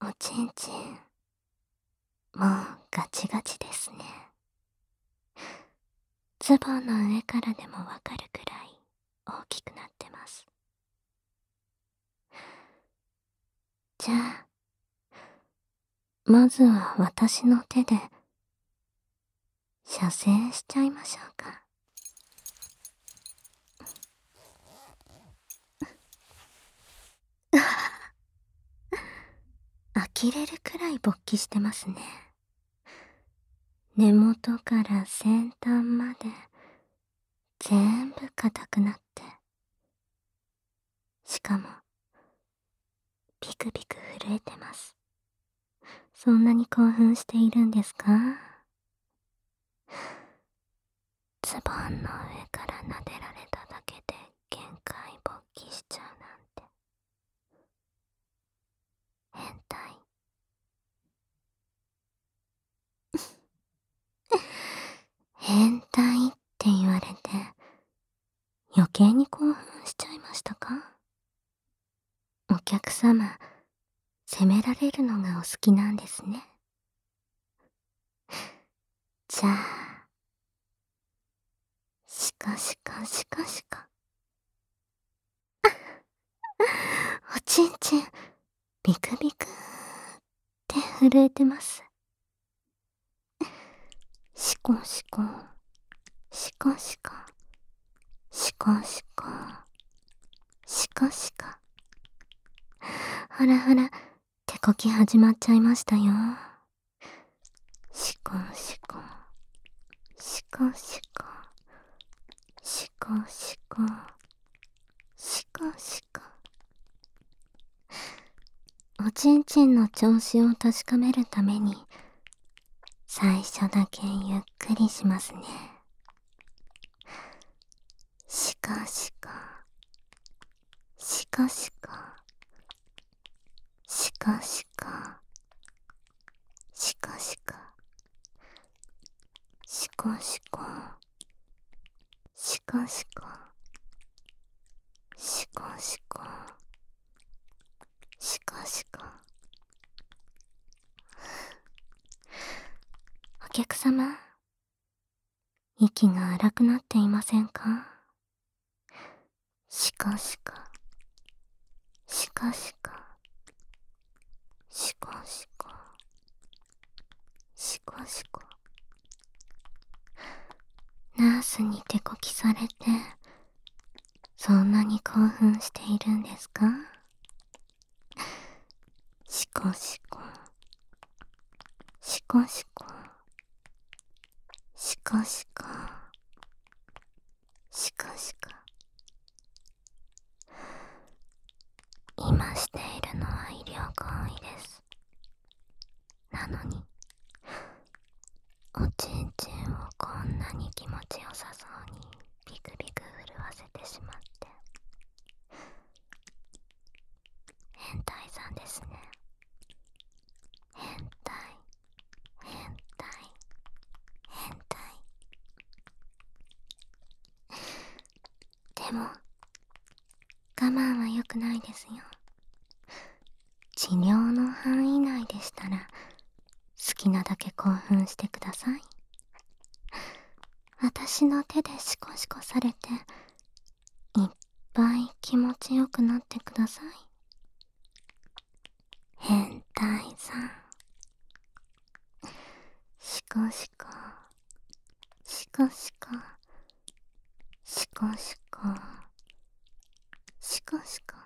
おちんちん、もうガチガチですね。ズボンの上からでもわかるくらい大きくなってます。じゃあ、まずは私の手で射精しちゃいましょうか。呆れるくらい勃起してますね。根元から先端まで全部硬くなって、しかもビクビク震えてます。そんなに興奮しているんですか？ズボンの上から撫でられただけで限界勃起しちゃうなんて。変態。変態って言われて余計に興奮しちゃいましたか？お客様、責められるのがお好きなんですね。じゃあ、しかしかしかしか。おちんちん、ビクビクって震えてます。シコシコ、シコシコ、シコシコ、シコシコ。ほらほら、手こき始まっちゃいましたよ。シコシコ、シコシコ、シコシコ、シコシコ。おちんちんの調子を確かめるために、最初だけゆっくりしますね。シコシコ、シコシコ、シコシコ、シコシコ、シコシコ、シコシコ、シコシコ、シコシコ。お客様、息が荒くなっていませんか？シコシコ、シコシコ、シコシコ、シコシコ。ナースに手こきされて、そんなに興奮しているんですか？シコシコ、シコシコ、シコシコ、シコシコ。今しているのは医療行為です。なのに、おちんちんをこんなに気持ちよさそうにビクビク震わせてしまって。変態さんですね。変態、変態、変態。でも、我慢は良くないですよ。治療の範囲内でしたら、好きなだけ興奮してください。私の手でシコシコされて、いっぱい気持ちよくなってください。変態さん。シコシコ、シコシコ、シコシコ、シコシコ。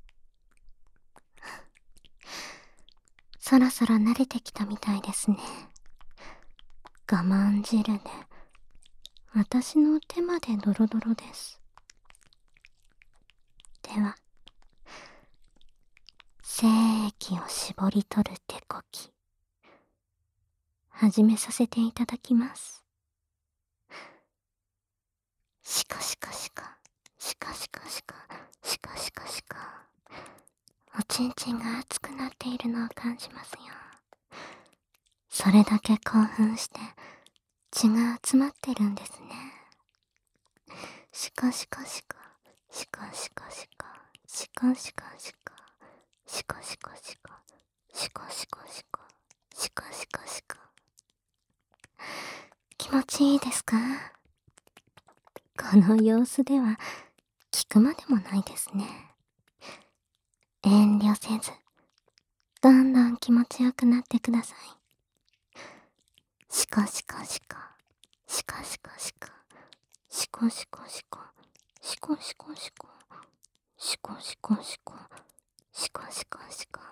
そろそろ慣れてきたみたいですね。我慢汁で、私の手までドロドロです。では、精液を絞り取る手こき、始めさせていただきます。シコシコシコ、シコシコシコ、シコシコシコ。おちんちんが熱くなっているのを感じますよ。それだけ興奮して血が集まってるんですね。シコシコシコ、シコシコシコ、シコシコシコ、シコシコシコ、 シコシコシコ、シコシコシコ。気持ちいいですか？この様子では聞くまでもないですね。遠慮せず、どんどん気持ちよくなってください。シコシコシコ、シコシコシコ、シコシコシコ、シコシコシコ、シコシコシコ、シコシコシコ。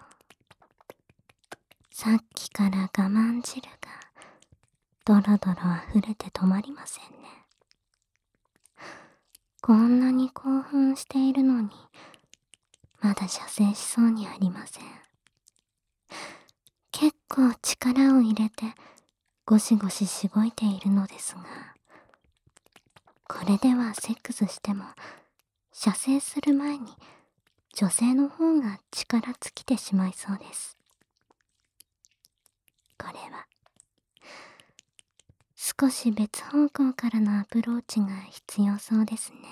さっきから我慢汁がドロドロ溢れて止まりませんね。こんなに興奮しているのにまだ射精しそうにありません。結構力を入れてゴシゴシしごいているのですが、これではセックスしても射精する前に女性の方が力尽きてしまいそうです。これは少し別方向からのアプローチが必要そうですね。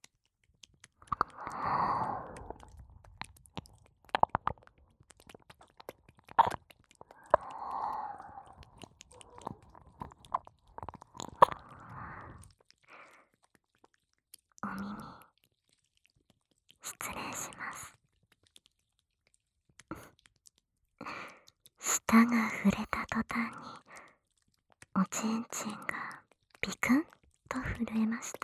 お耳失礼します。舌が触れた途端におちんちんがビクンと震えました。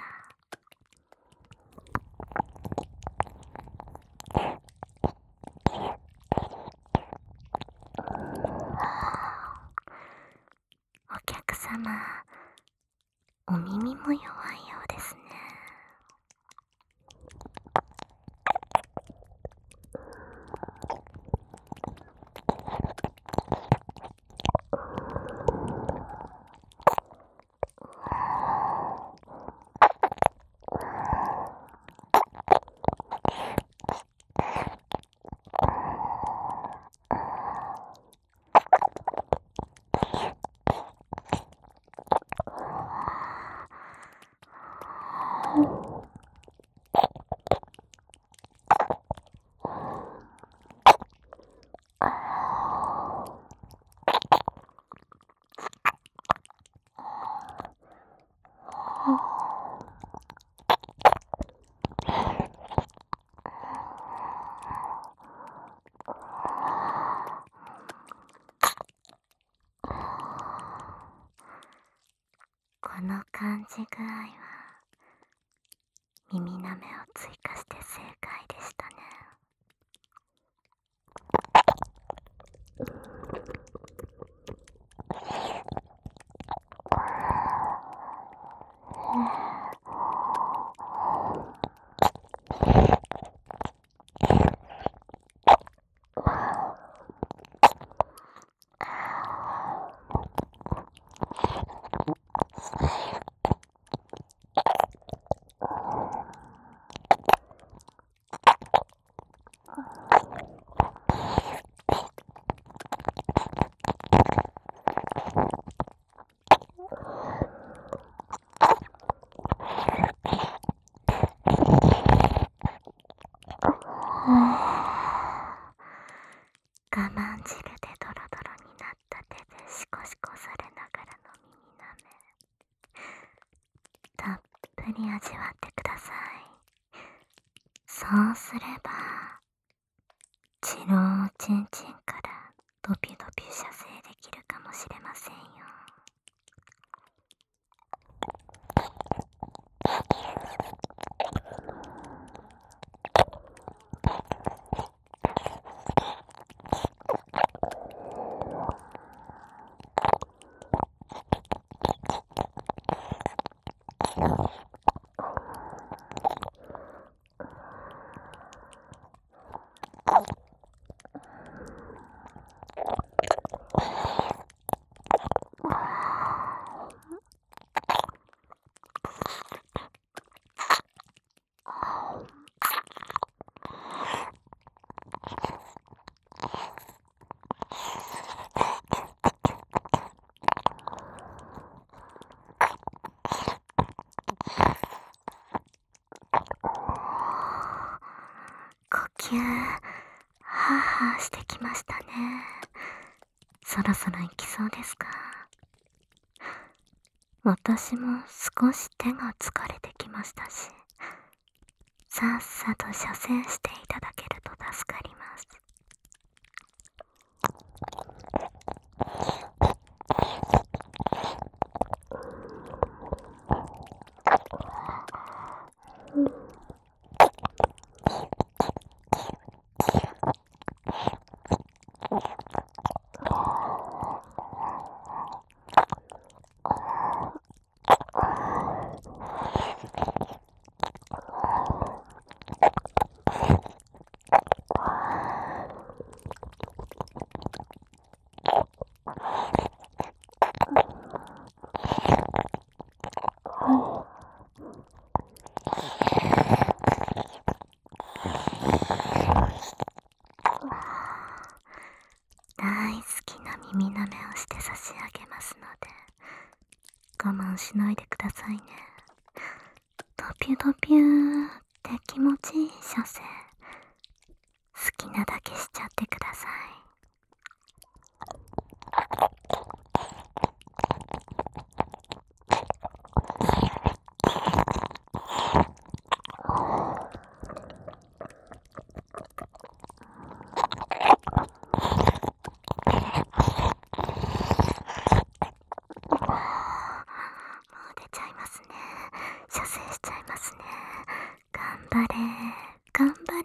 お客様、お耳も弱いようですね。この感じ具合は耳なめを追加して正解でしたね。我慢汁でドロドロになった手でシコシコされながらの耳なめ、たっぷり味わってください。そうすればチローチンチンからドピドピ射精できるかもしれませんよ。呼吸、はぁはぁしてきましたね。 そろそろ行きそうですか？私も少し手が疲れてきましたし、さっさと射精していただけると助かります。大好きな耳舐めをして差し上げますので、我慢しないでくださいね。ドピュドピューって気持ちいい射精、好きなだけしちゃってください。もう出ちゃいますね。射精しちゃいますね。頑張れ、頑張れ。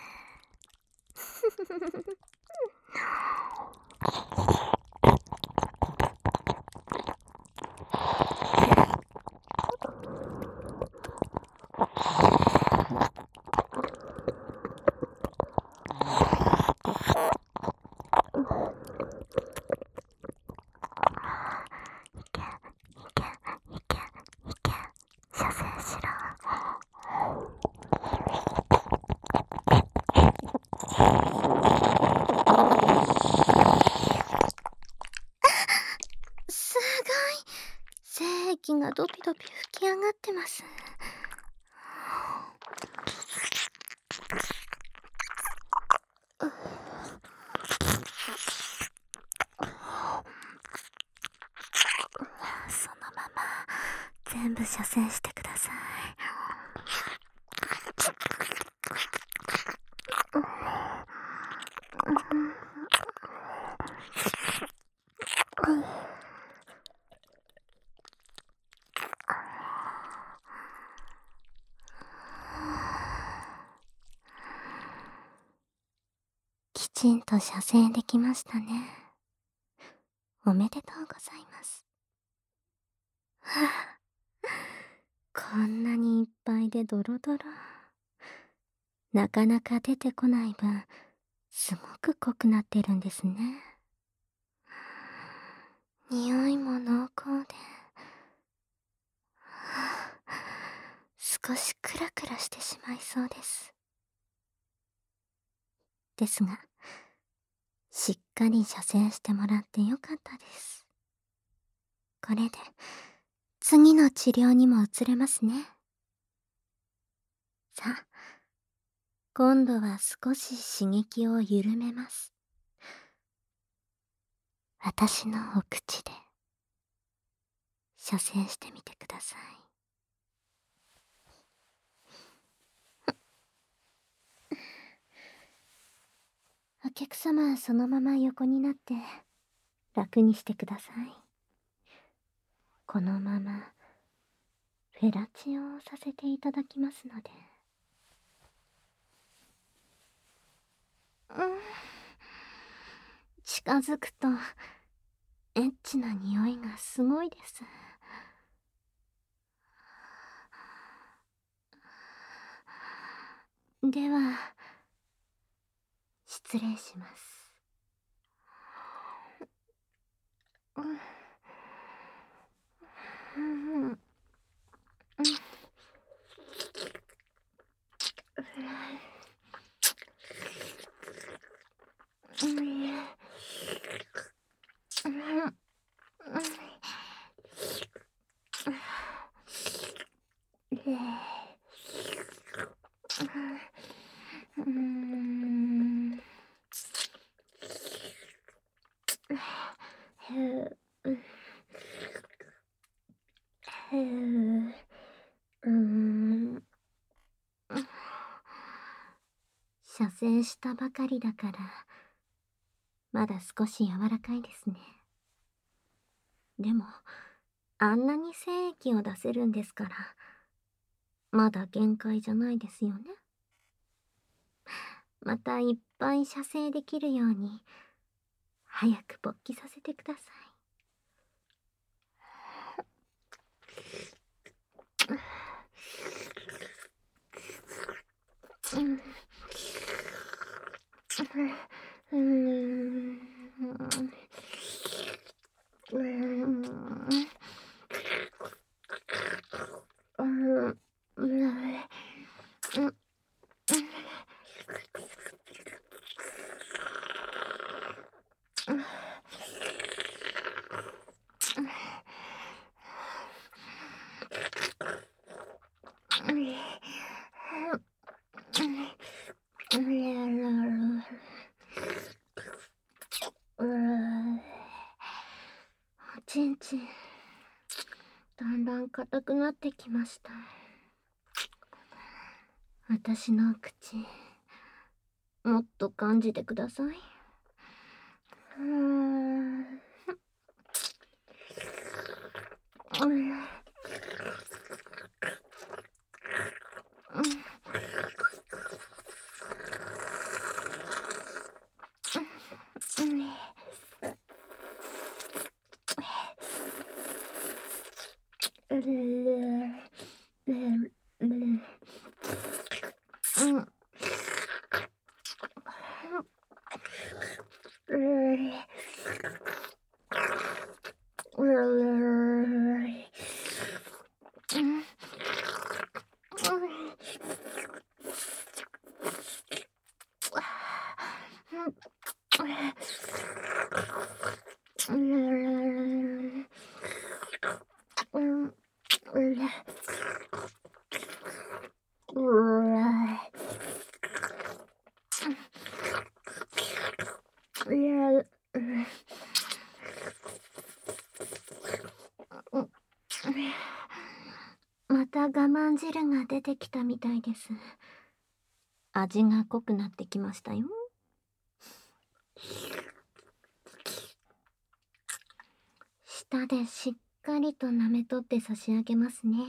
いけ、いけ、いけ、いけ。射精しろ。すごい。精液がドピドピ吹き上がってます。そのまま全部射精してください。きちんと射精できましたね。おめでとうございます。はあ、こんなにいっぱいでドロドロ。なかなか出てこない分、すごく濃くなってるんですね。匂いも濃厚で、少しクラクラしてしまいそうです。ですが、しっかり射精してもらってよかったです。これで、次の治療にも移れますね。さあ、今度は少し刺激を緩めます。私のお口で、射精してみてください。お客様、そのまま横になって楽にしてください。このままフェラチオをさせていただきますので。近づくとエッチな匂いがすごいです。では失礼します。 う、ふう、うーん。射精したばかりだから、まだ少し柔らかいですね。でも、あんなに精液を出せるんですから、まだ限界じゃないですよね。またいっぱい射精できるように、早く勃起させてください。うーん。うーん。うん。うん。おちんちん、だんだん硬くなってきました。私の口、もっと感じてください。うーん。また我慢汁が出てきたみたいです。味が濃くなってきましたよ。舌でしっかりと舐めとって差し上げますね。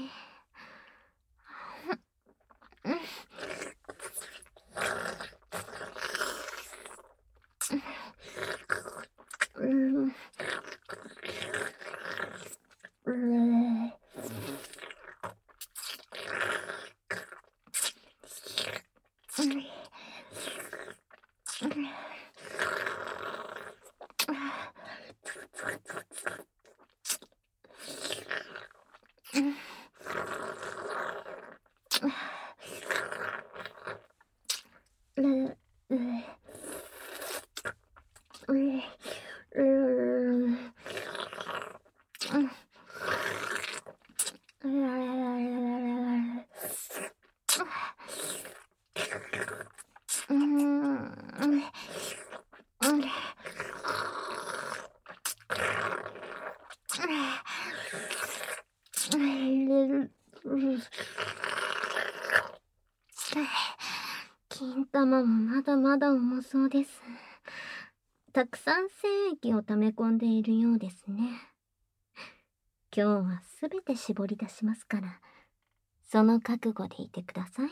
金玉もまだまだ重そうです。たくさん精液を溜め込んでいるようですね。今日はすべて絞り出しますから、その覚悟でいてください。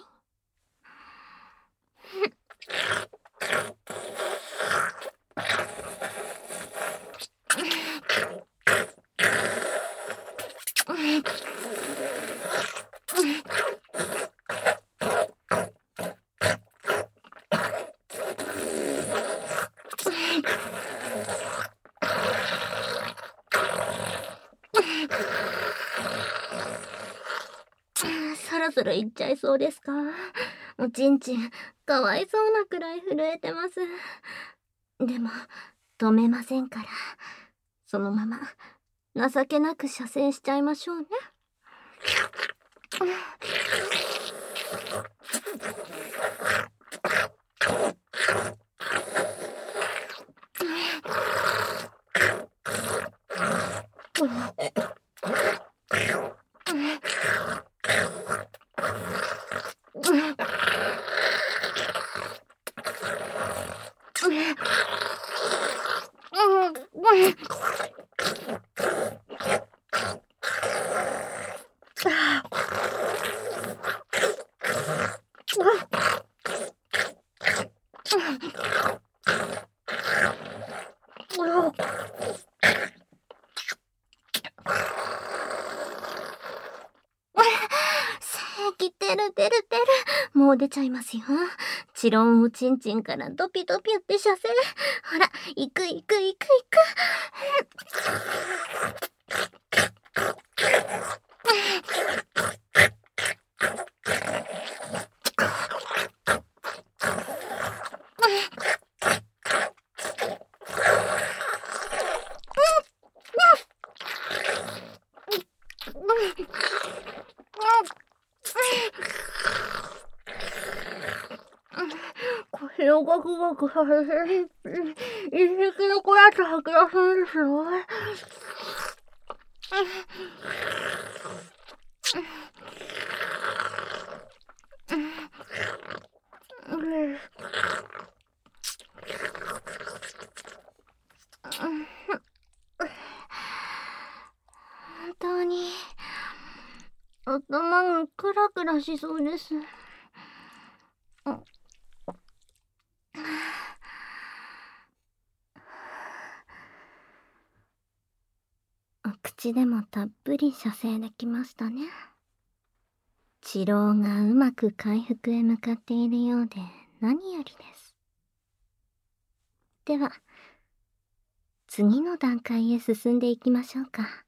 そろそろ行っちゃいそうですか？おちんちん、かわいそうなくらい震えてます。でも、止めませんから、そのまま、情けなく射精しちゃいましょうね。 も出ちゃいますよ。チロンおちんちんからドピドピって射精。ほら、行く行く行く行く。これをガクガクさせて、一匹の子やつ吐き出すんですよ。本当に頭がクラクラしそうです。お口でもたっぷり射精できましたね。治療がうまく回復へ向かっているようで何よりです。では、次の段階へ進んでいきましょうか。